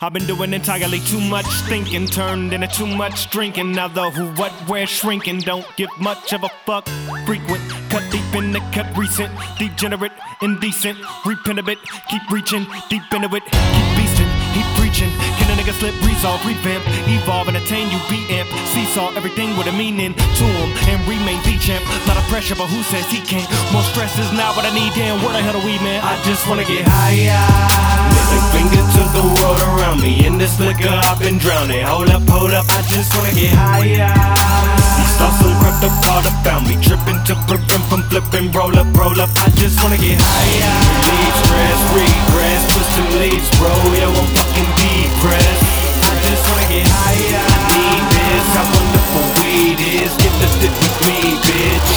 I've been doing entirely too much thinking, turned into too much drinking. Now the who, what, where shrinking, don't give much of a fuck. Frequent, cut deep in the cut recent, degenerate, indecent, repent a bit, keep reaching, deep into it, keep beasting, keep preaching. Can a nigga slip, resolve, revamp, evolve and attain you be amp, seesaw everything with a meaning to him and remain the champ. Lot of pressure, but who says he can't? More stress is not what I need, damn, where the hell are we, man? I just wanna get higher. Middle finger to the world around me. In this liquor I've been drowning. Hold up, I just wanna get higher. These thoughts will crept up all about me, tripping to prevent from flipping. Roll up, I just wanna get higher. Leave stress, regress, twist them leaves, bro. Yo, I'm fucking depressed. I just wanna get higher. I need this, how wonderful weed is. Get lifted with me, bitch.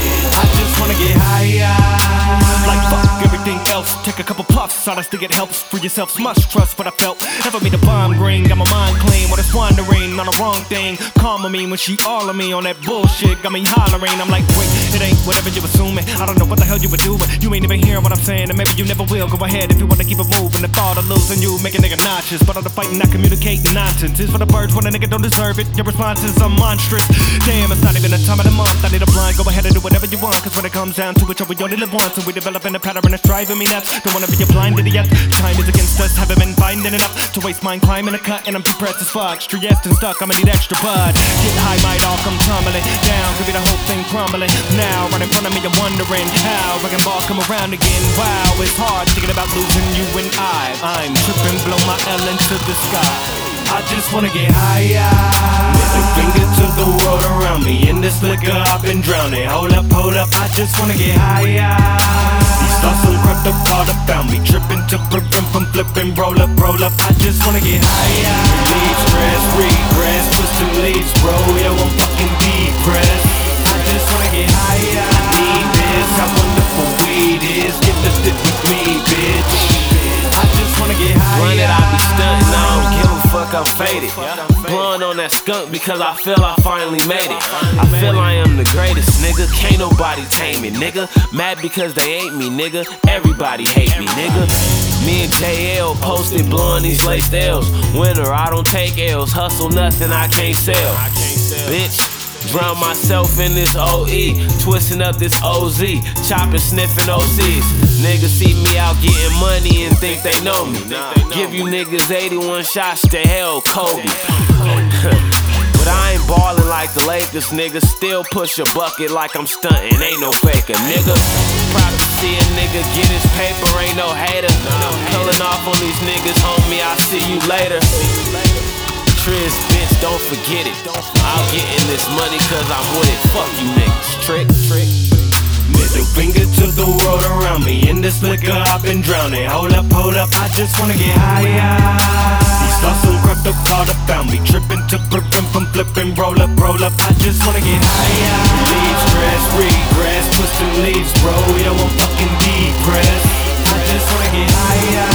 I just wanna get higher. Like fuck everything else, take a couple puffs, honestly it helps. Free yourself, must trust what I felt. Never made a bomb green, got my mind clean. When it's wandering on the wrong thing, calm me when she all of me on that bullshit. Got me hollering, I'm like wait, it ain't whatever you assuming. I don't know what the hell you were doing. You ain't even hearing what I'm saying, and maybe you never will. Go ahead if you wanna keep it moving. The thought of losing you make a nigga nauseous, but all the fighting not communicating nonsense. It's for the birds when a nigga don't deserve it. Your responses are monstrous. Damn, it's not even the time of the month. I need a blind, go ahead and do whatever you want. Cause when it comes down to it, we only live once, and we developing a pattern that's driving me nuts. Don't wanna be a blind idiot. Time is against us, haven't been finding enough to waste mine climbing a cut, and I'm depressed as fuck. Stressed and stuck, I'ma need extra bud. Get high, might all come tumbling down, could be the whole thing crumbling. Now, right in front of me, I'm wondering how wrecking balls come around again. Wow, it's hard thinking about losing you and I'm tripping, blow my L into the sky. I just wanna get higher. Middle finger to the world around me. In this liquor I've been drowning. Hold up, I just wanna get higher. These thoughts will crept up all about me, tripping to prevent from flipping. Roll up, I just wanna get higher. Leave stress, regress, twist them leaves, bro. Yo, I'm fucking depressed. I just wanna get higher. I need this, how wonderful weed is. Get lifted with me, bitch. I just wanna get higher. Run it, I be stunting, I don't give a fuck, I'm faded. Blowing on that skunk because I feel I finally made it. I feel I am the greatest, nigga. Can't nobody tame me, nigga. Mad because they hate me, nigga. Everybody hate me, nigga. Me and JL posted blowing these laced L's. Winner, I don't take L's. Hustle nothing I can't sell. Bitch. Drown myself in this OE, twisting up this OZ, chopping, sniffing OCs. Niggas see me out getting money and think they know me. Give you niggas 81 shots to hell, Kobe. But I ain't ballin' like the Lakers, niggas. Still push a bucket like I'm stunting, ain't no faker, nigga. Proud to see a nigga get his paper, ain't no hater. Pulling off on these niggas, homie, I'll see you later. Triz, bitch, don't forget it. I'll get in this money cause I'm with it. Fuck you niggas, trick. Middle finger to the world around me. In this liquor I've been drowning. Hold up, I just wanna get higher. These thoughts will crept up all about me, tripping to prevent from flipping. Roll up, I just wanna get higher. Leave stress, regress, twist them leaves, bro. Yo, I'm fucking depressed. I just wanna get higher.